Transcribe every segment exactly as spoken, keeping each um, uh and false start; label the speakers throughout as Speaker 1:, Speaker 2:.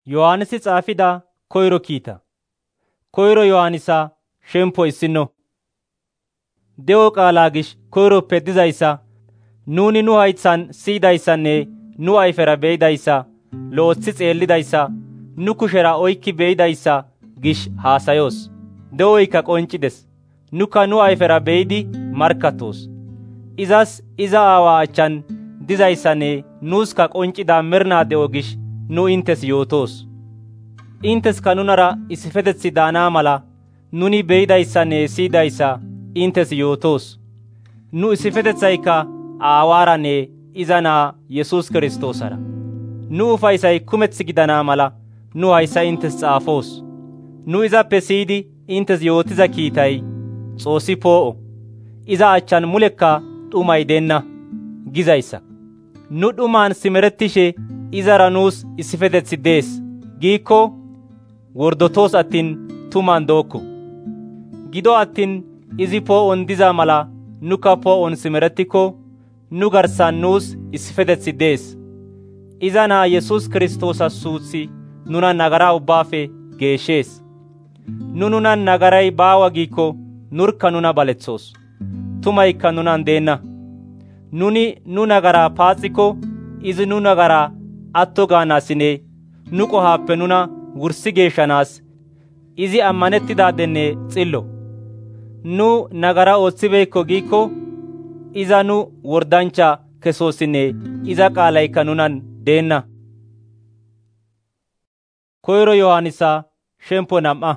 Speaker 1: Yohaannisi xaafida koyro kiita. Koyro Yohaannisa shemppo issino. De'o qaalaa gish koyroppe dizayssa nuuni nu haytsan siyidayssanne nu ayfera be'idayssa, lo'oththi xeellidayssa, nu kushera oykki be'idayssa gish haasayoos. De'oykka qonccides. Nukka nu ayfera be'idi markkattoos. Izas iza Aawaa achchan dizayssanne nuuskka qonccida merinaa de'o gish nu inttes yootoos. Intteska nunara issifeteththi daana mala nuni be'idayssanne siyidayssa inttes yootoos. Nu issifetetsaykka Aawaaranne iza Na'aa Yesuus Kirstoosara. Nu ufayssay kumeth gidana mala nu hayssa inttes xaafoos. Nu izappe siyidi inttes yootiza kiitay Xoossi poo'o, iza achchan mulekka dhumay deenna gizayssa. Nu dhumaan simerettishe izara nuus issifeteththi dees giikko wordotoos attin tumaan dookko. Gido attin izi poo'on diza mala nukka poo'on simerettikko nu garssan nuus issifeteththi dees. Iza Na'aa Yesuus Kiristoosa suuththi nuna nagaraa ubbaafe geeshshees. Nu nunan nagaray baawa giikko nurkka nuna baletsoos. Tumaykka nunan deenna. Nuni nu nagaraa paaxikko izi nu nagaraa atto gaanaassinne nu qohaappe nuna wurssi geeshshanaas izi ammanettidaadenne xillo. Nu nagara ooththibeekko giikko iza nu worddanchcha kesoossinne iza qaalaykka nunan deenna. Koyro Yohaannisa shemppo nam'a.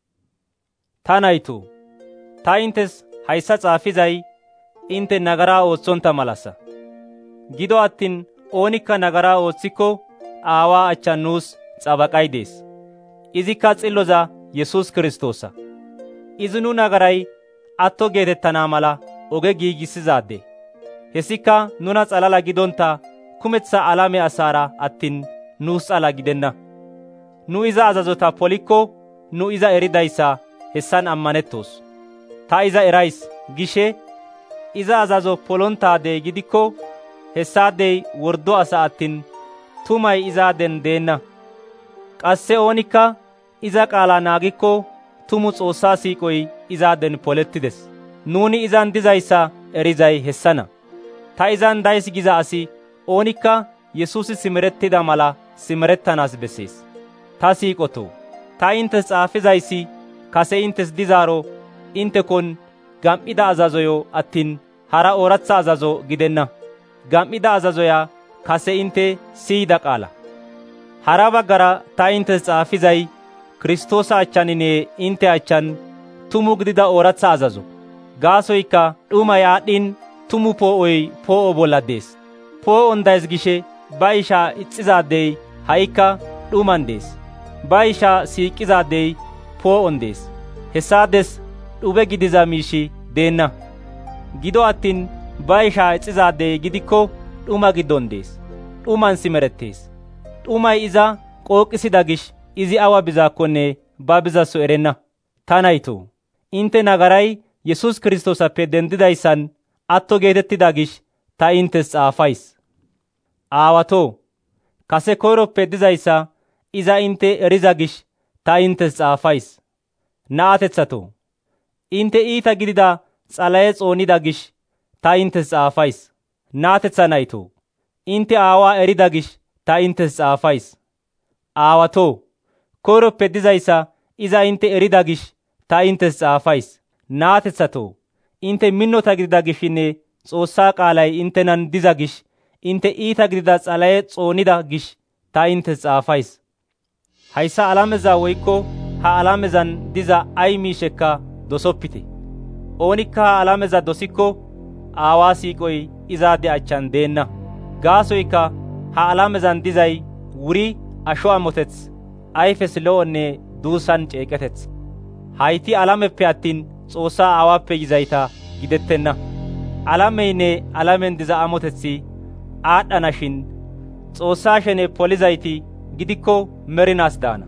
Speaker 1: Ta naytoo, ta inttes hayssa xaafizay intte nagaraa ooththonta malassa. Gido attin oonikka nagaraa ooththikko Aawaa achchan nuus xabaqay dees. Izikka xilloza Yesuus Kiristoosa. Izi nu nagaray atto geetettana mala oge giigissizaade. Hessikka nuna xalala gidonta kumetsa alame asaara attin nuus xala gidenna. Nu iza azazota polikko nu iza eridayssa hessan ammanettoos. Ta iza erays gishe iza azazo polontaade gidikko hessaadey wordo asa attin tumay izaaden deenna. Qasse oonikka iza qaala naagikko tumu Xoossaa siiqoy izaaden polettides. Nuuni izan dizayssa erizay hessana. Ta izan days giza asi oonikka Yesuusi simerettida mala simerettanaas bessees. Ta siiqotoo, ta inttes xaafizayssi kase inttes dizaaro intekon gam"ida azazoyo attin hara ooratha azazo gidenna. Gam"ida azazoya kase inte siyida qaala. Hara baggara ta inttes xaafizay Kiristoosa achchaninne inte achchan tumu gidida ooratha azazo. Gaasoykka dhumay aadhdhin tumu poo'oy poo'o bolla dees. Poo'on days gishe ba ishaa ixxizaadey ha'ikka dhuman dees. Ba ishaa siiqizaadey poo'on dees. Hessaades dhube gidiza miishi deenna. Gido attin ba ishaa ixxizaadey gidikko dhuma giddon dees. Dhuman simerettees. Dhumay iza qooqisida gish izi awa bizaakkonne ba bizaso erenna. Ta naytoo, inte nagaray Yesuus Kiristoosappe dendidayssan atto geetettida gish ta inttes xaafays. Aawatoo, kase koyroppe dizayssa iza inte eriza gish ta inttes xaafays. Na'atetsatoo, inte iita gidida Xalahe xoonida gish ta inttes xaafays. Na'atetsa naytoo, inte Aawaa erida gish ta inttes xaafays. Aawatoo, koyroppe dizayssa iza inte erida gish ta inttes xaafays. Na'atetsatoo, inte minnota gidida gishinne Xoossaa qaalay intenan diza gish inte iita gidida Xalahe xoonida gish ta inttes xaafays. Hayssa alameza woykko ha alamezan diza ay miishekka dosoppite. Oonikka ha alameza dosikko Aawaa siiqoy izaade achchan deenna. Gaasoykka ha alamezan dizay wuri asho amoteth, ayfes lo'onne duussan ceeqeteth. Hayti alameppe attin Xoossaa Aawaappe yizayta gidettenna. Alameynne alamen diza amoteththi aadhdhana shin Xoossaa shene polizayti gidikko merinaas daana.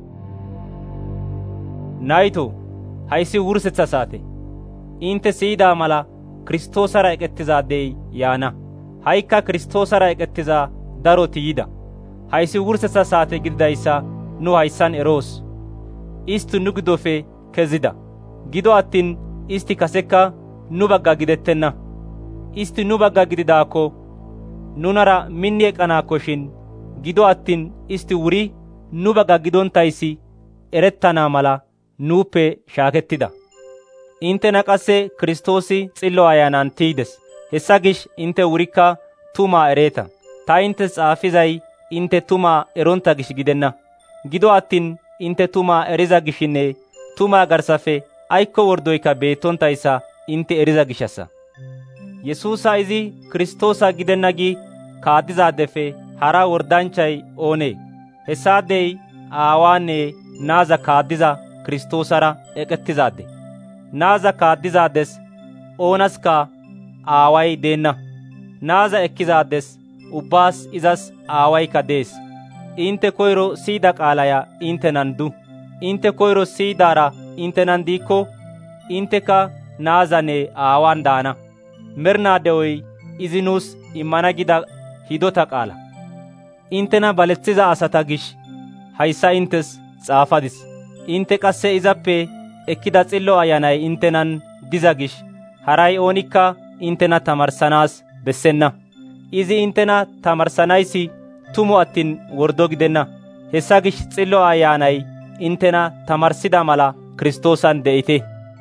Speaker 1: Naytoo, hayssi wursetsa saate. Inte siyida mala Kiristoosara eqettizaadey yaana. Ha'ikka Kiristoosara eqettiza daroti yida. Hayssi wursetsa saate gididayssa nu hayssan eroos. Isti nu giddofe kezida. Gido attin isti kasekka nu bagga gidettenna. Isti nu bagga gididaakko nunara minni eqanaakkoshin, gido attin isti wuri nu bagga gidontayssi erettana mala nuuppe shaakettida. Inttena qasse Kiristoosi Xillo Ayanan tiydes. Hessa gish intte wurikka tumaa ereeta. Ta inttes xaafizay intte tumaa eronta gish gidenna. Gido attin intte tumaa eriza gishinne tumaa garsafe aykko wordoyka beettontayssa intte eriza gishassa. Yesuusa izi Kiristoosa gidenna gi kaaddizaadefe hara wordanchay oonee? Hessaadey aawaanne naaza kaaddiza Kiristoosara eqettizaade. Naaza kaaddizaades oonaska aaway deenna. Naaza ekkizaades ubbaas izas aawaykka dees. Intte koyro siyida qaalaya inttenan du. Intte koyro siyidaara inttenan diikko intteka naazanne aawan daana. Mernaa de'oy izi nuus immana gida hidota qaala. Inttena baleththiza asata gish hayssa inttes xaafadis. Intte qasse izappe ekkida Xillo Ayanay inttenan diza gish haray oonikka inttena tamarsanaas bessenna. Izi inttena tamarsanayssi tumu attin wordo gidenna. Hessa gish Xillo Ayanay inttena tamarsida mala Kiristoosan de'ite.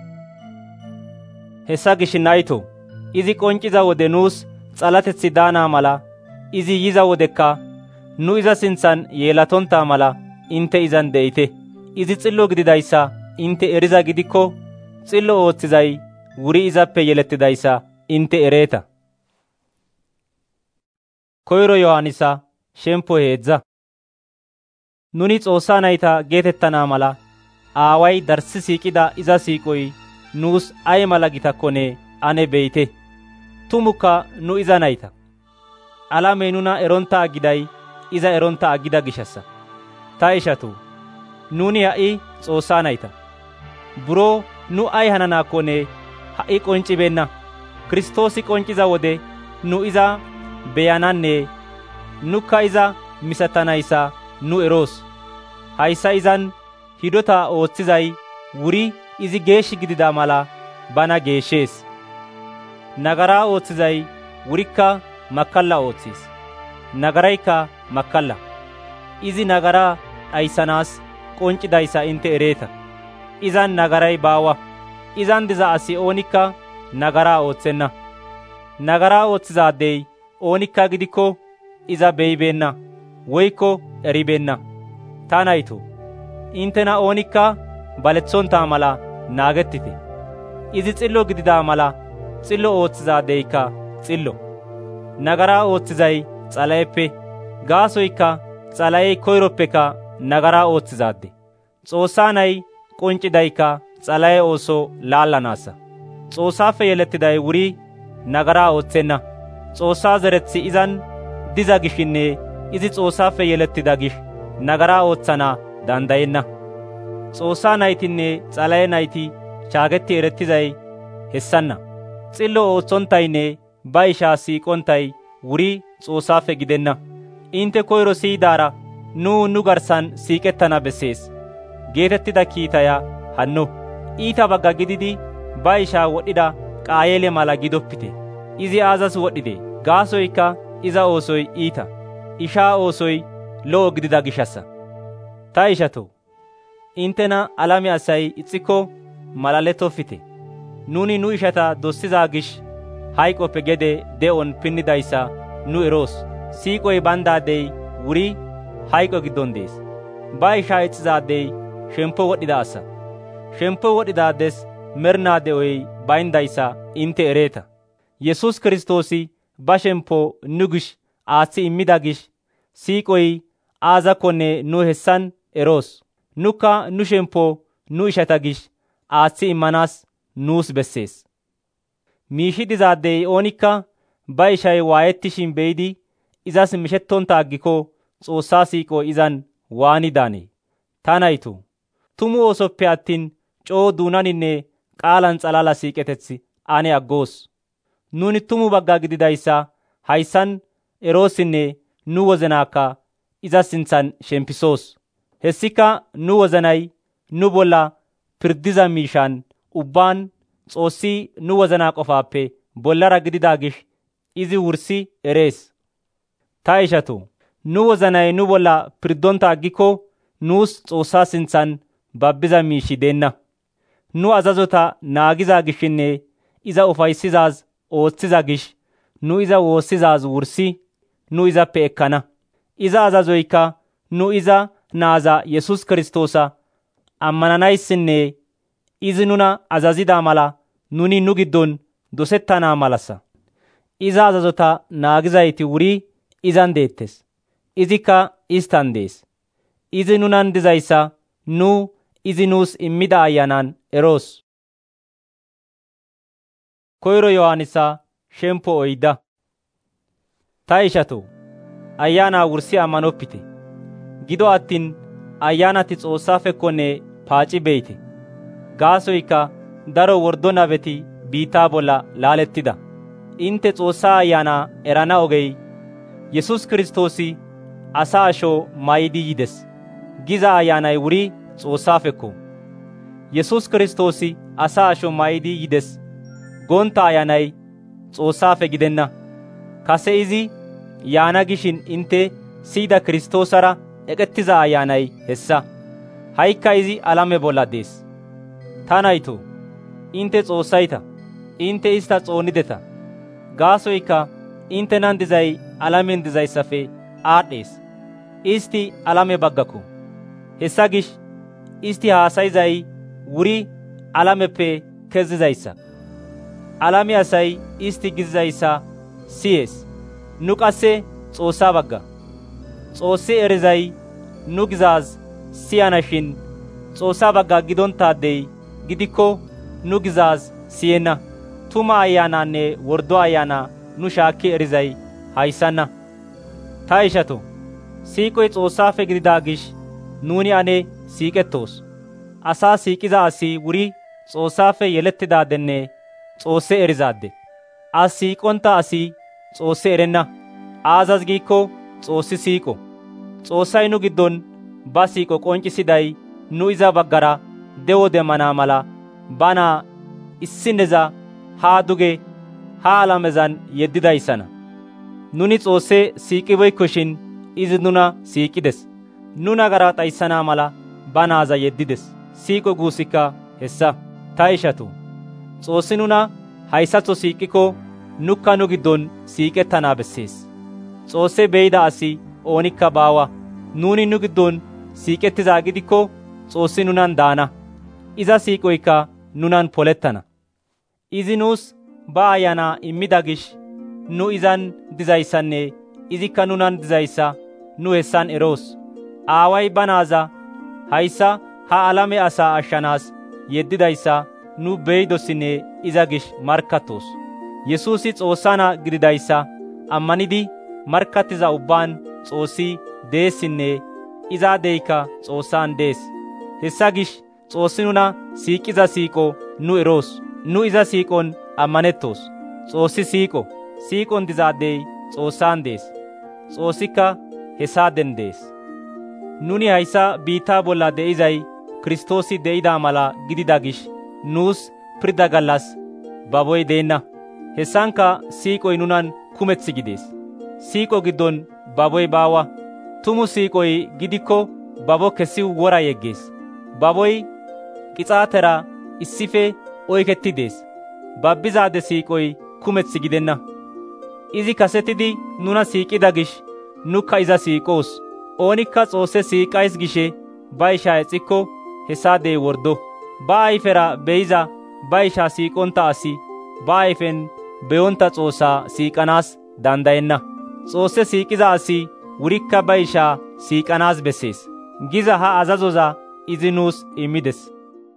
Speaker 1: Hessa gish nayto, izi qonciza wode nuus xalateththi daana mala, izi yiza wodekka nu iza sinthan yeelatonta mala intte izan de'ite. Izi xillo gididayssa intte eriza gidikko, xillo ooththizay wuri izappe yelettidayssa intte ereeta. Koyro Yohaannisa shemppo heedza. Nuni Xoossaa nayta geetettana mala aaway darssi siiqida iza siiqoy nuus ay mala gitakkone ane be'ite. Tumukka nu iza nayta. Alamey nuna eronta agiday iza eronta agida gishassa. Ta ishatu, nuni ha'i Xoossaa nayta. Buroo nu ay hananaakkonne ha'i qonccibeenna. Kiristoosi qonciza wode nu iza beyananne nukka iza misatanayssa nu eroos. Hayssa izan hidota ooththizay wuri izi geeshshi gidida mala bana geeshshees. Nagaraa ooththizay wurikka makkalla ooththiis. Nagaraykka makkalla. Izi nagaraa dhayssanaas qonccidayssa intte ereeta. Izan nagaray baawa. Izan diza asi oonikka nagaraa ooththenna. Nagaraa ooththizaadey oonikka gidikko iza be'ibeenna woykko eribeenna. Ta nayto, inttena oonikka baleththonta mala naagettite. Izi xillo gidida mala xillo ooththizaadeykka xillo. Nagaraa ooththizay Xalayeppe. Gaasoykka Xalayey koyroppeka nagaraa ooththizaade. Xoossaa nay qonccidaykka Xalaye ooso laallanaassa. Xoossaafe yelettiday wuri nagaraa ooththenna. Xoossaa zereththi izan diza gishinne izi Xoossaafe yelettida gish nagaraa ooththana dandayenna. Xoossaa naytinne Xalaye nayti shaaketti erettizay hessanna. Xillo ooththontaynne ba ishaa siiqontay wuri Xoossaafe gidenna. Intte koyro siyidaara nu nu garssan siiqettana bessees geetettida kiitaya hanno. Iita bagga gididi ba ishaa wodhida Qaayeele mala gidoppite. Izi aazas wodhide? Gaasoykka iza oosoy iita. Ishaa oosoy lo'o gidida gishassa. Ta ishatoo, inttena alame asay ixxikko malalettoffite. Nuni nu ishata dossizaa gish hayqoppe gede de'on pinnidayssa nu eroos. Siiqoy bandaadey wuri hayqo giddon dees. Ba ishaa ixxizaadey shemppo wodhida asa. Shemppo wodhidaades mernaa de'oy bayndayssa intte ereeta. Yesuus Kiristoosi ba shemppo nu gish aaththi immida gish siiqoy aazakkonne nu hessan eroos. Nukka nu shemppo nu ishata gish aaththi immanaas nuus bessees. Miishi dizaadey oonikka ba ishay waayettishin be'idi izas mishettonta aggiko Xoossaa siiqo izan waani daanee? Ta nayto, tumu oosoppe attin coo duunaninne qaalan xalala siiqeteth ane aggoos. Nuni tumu bagga gididayssa hayssan eroossinne nu wozenaakka iza sinthan shempisoos. Hessika nu wozanay nu bolla pirdiza miishan ubbaan Xoossi nu wozanaa qofaappe bollara gidida gish izi wursi erees. Ta ishatoo, nu wozanay nu bolla pirdonta aggiko nuus Xoossaa sinthan babbiza miishi deenna. Nu azazota naagiza gishinne iza ufaysizaaz ooththiza gish nu iza woossizaaz wursi nu izappe ekkana. Iza azazoykka nu iza naaza Yesus Kiristoosa ammananayssinne izi nuna azazida mala nuni nu giddon dosettana malassa. Iza azazota naagizayti wuri izan deettes. Izikka istan dees. Izi nunan dizayssa nu izi nuus immida ayyanan eroos. Koyro Yohaanisa shempo oyda. Ta ishatoo, ayyaanaa wursi ammanoppite. Gido attin ayyaanati Xoossafekkonne paaci beyte. Gaasoykka daro wordo nabeti biittaa bolla laalettida. Intte Xoossaa ayyaanaa erana ogey Yesus Kiristoosi asa asho mayidi yides giza ayyaanay wuri Xoossafekko. Yesus Kiristoosi asa asho mayidi yides gonta ayyaanay Xoossafe gidenna. Kase izi yaana gishin intte siyida Kiristoosara eqettiza ayyaanay hessa. Ha'ikka izi alame bolla dees. Ta naytoo, intte Xoossayta, intte ista xoonideta. Gaasoykka inttenan dizay alamen dizayssafe aadhdhees. Isti alame baggako. Hessa gish isti haasayizay wuri alameppe kezizayssa. Alame asay isti gizizayssa siyees. Nu qasse Xoossaa bagga. Xoossi erizay nu gizaaz siyana shin Xoossaa bagga gidontaadey gidikko nu gizaaz siyenna. Tuma ayyaanaanne wordo ayyaana nu shaakki erizay hayssanna. Ta ishatoo, siiqoy Xoossaafe gidida gish nuuni ane siiqettoos. Asaa siiqiza asi wuri Xoossaafe yelettidaadenne Xoosse erizaade. As siiqonta asi Xoosse erenna. Aazas giikko Xoossi siiqo. Xoossay nu giddon ba siiqo qonccisiday nu iza baggara dewo demmana mala bana issineza haa duge ha alamezan yeddidayssana. Nuni Xoosse siiqibeykoshin izi nuna siiqides. Nu nagara dhayssana mala ba naaza yeddides. Siiqo guusikka hessa. Ta ishatoo, Xoossi nuna hayssatho siiqikko nukka nu giddon siiqettana bessees. Xoosse be'ida asi oonikka baawa. Nuuni nu giddon siiqettizaa gidikko Xoossi nunan daana. Iza siiqoykka nunan polettana. Izi nuus ba ayyaana immida gish nu izan dizayssanne izikka nunan dizayssa nu hessan eroos. Aaway ba naaza hayssa ha alame asaa ashshanaas yeddidayssa nu beydossinne iza gish markkattoos. Yesuusi Xoossaa naa gididayssa ammanidi markkattiza ubbaan Xoossi deessinne izaadeykka Xoossaan dees. Hessa gish Xoossi nuna siiqiza siiqo nu eroos. Nu iza siiqon ammanettoos. Xoossi siiqo. Siiqon dizaadey Xoossaan dees. Xoossikka hessaaden dees. Nuni hayssa biittaa bolla de'izay Kiristoosi de'ida mala gidida gish nuus pirda gallas baboy deenna. Hessankka siiqoy nunan kumeththi gidees. Siiqo giddon baboy baawa. Tumu siiqoy gidikko babo kessi wora yeggees. Baboy qixaatera issife oyketti dees. Babbizaade siiqoy kumeththi gidenna. Izi kasetidi nuna siiqida gish nukka iza siiqoos. Oonikka Xoosse siiqays gishe ba ishaa ixikko hessaadey wordo. Ba ayfera beyiza ba ishaa siiqonta asi ba ayfen beyonta Xoossaa siiqanaas dandayenna. Xoosse siiqiza asi wurikka ba ishaa siiqanaas bessees. Giza ha azazoza izi nuus immides.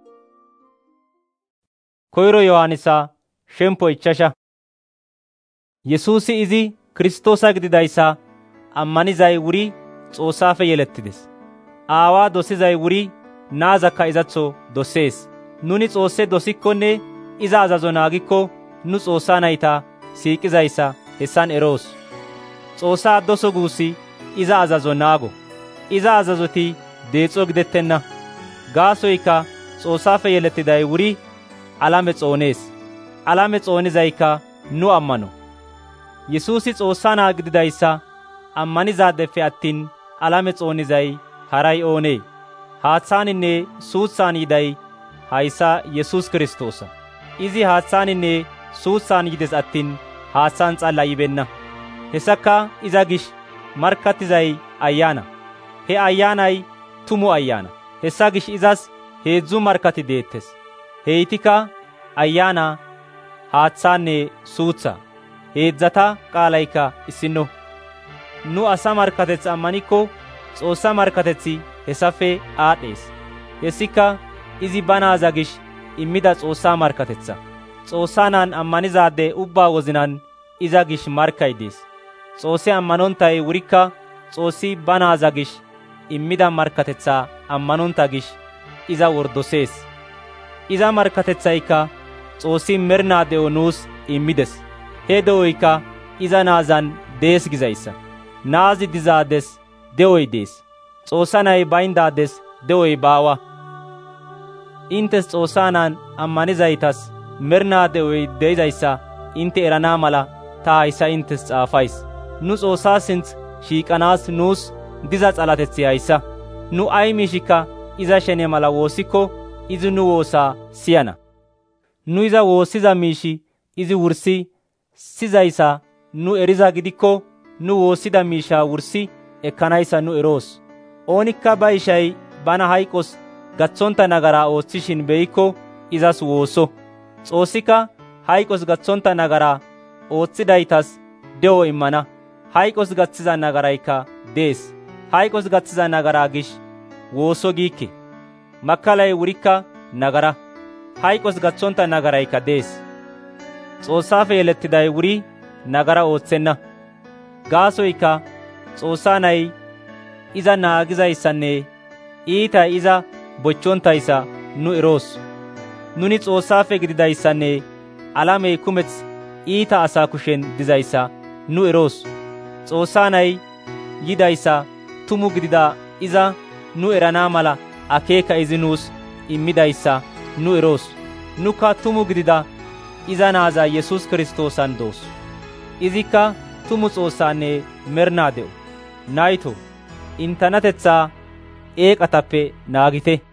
Speaker 1: Koyro Yohaanisa shempo ichchasha. Yesuusi izi Kiristoosa gididayssa ammanizay wuri Xoossaafe yelettides. Aawaa dosizay wuri naazakka izatho dosees. Nuni Xoosse dosikkonne iza azazo naagikko nu Xoossaa nayta siiqizayssa hessan eroos. Xoossaa doso guussi iza azazo naago. Iza azazoti deexo gidettenna. Gaasoykka Xoossafe yelettiday wuri alame xoonees. Alame xoonizaykka nu ammano. Yesuusi Xoossaa naa gididayssa ammanizaadeppe attin alame xoonizay haray oonee? Haaththaaninne suutsan yiday hayssa Yesuus Kiristoosa. Izi haaththaaninne suutsan yides attin haaththaan xalla yibenna. Hessakka iza gish markkattizay ayyaana. He ayyaanay tumu ayyaana. Hessa gish izas heedzdzu markkati deettes. Heytikka ayyaana, haaththaanne suutsaa. Heedzdzata qaalaykka issinno. Nu asa markkateth ammanikko Xoossa markkatetsi hessafe aadhdhees. Hessika izi ba naaza gish immida Xoossaa markkatetsa. Xoossaa naan ammanizaade ubbaa wozinan iza gish markkay dees. Xoossi ammanonttay wurikka Xoossi ba naaza gish immida markkatetsaa ammanontta gish iza wordosees. Iza markkatetsaykka Xoossi mernaa de'o nuus immides. He de'oykka iza naazan dees gizayssa. Naazi dizaades de'oy dees. Xoossa nay bayndaades de'oy baawa. Intes Xoossaa naan ammanizaytas mernaa de'oy de'izayssa inte erana mala ta hayssa intes xaafays. Nu Xoossaa sinth shiiqanaas nuus diza xalateththi hayssa. Nu ay miishikka iza shene mala woossikko izi nu woosaa siyana. Nu iza woossiza miishi izi wursi sizayssa nu eriza gidikko nu woossida miishaa wursi ekkanayssa nu eroos. Oonikka ba ishay bana hayqos gaththonta nagaraa ooththishin be'ikko izas woosso. Xoossika hayqos gaththonta nagaraa ooththidaytas de'o immana. Hayqos gaththiza nagaraykka dees. Hayqos gaththiza nagaraa gish woosso giikke. Makkalay wurikka nagara. Hayqos gaththonta nagaraykka dees. Xoossafe yelettiday wuri nagara ooththenna. Gaasoykka Xoossaa nay iza naagizayssanne iitay iza bochchontayssa nu eroos. Nuni Xoossafe gididayssanne alamey kumeth iita asaa kushen dizayssa nu eroos. Xoossaa nay yidayssa tumu gidida iza nu erana mala akeeka izi nuus immidayssa nu eroos. Nukka tumu gidida iza naaza Yesuus Kiristoosan doos. Izikka tumu Xoossaanne mernaa de'o. Nayto, inttenatetsaa eeqatappe naagite.